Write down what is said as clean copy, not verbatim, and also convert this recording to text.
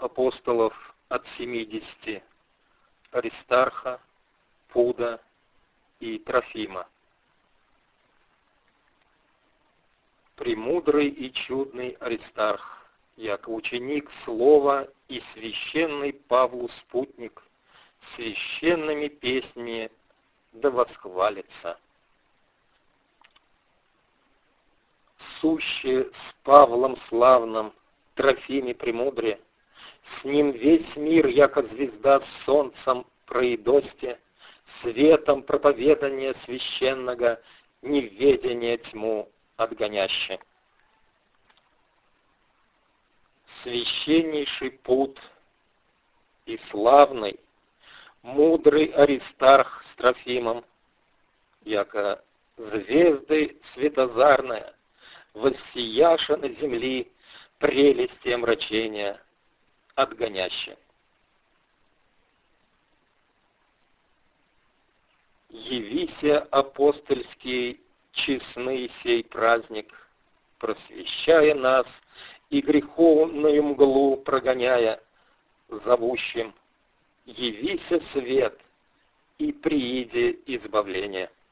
апостолов от 70, Аристарха, Пуда и Трофима. Премудрый и чудный Аристарх, яко ученик слова и священный Павлу спутник, священными песнями да восхвалится. Суще с Павлом славным, Трофиме премудре, с ним весь мир, яко звезда с солнцем проидосте, светом проповедания священного, неведение тьму отгоняще. Священнейший путь и славный, мудрый Аристарх с Трофимом, яко звезды светозарная, воссияша на земли прелести омрачения отгоняще. Явися, апостольский, честный сей праздник, просвещая нас и греховную мглу прогоняя, зовущим: явися свет и прииди избавление.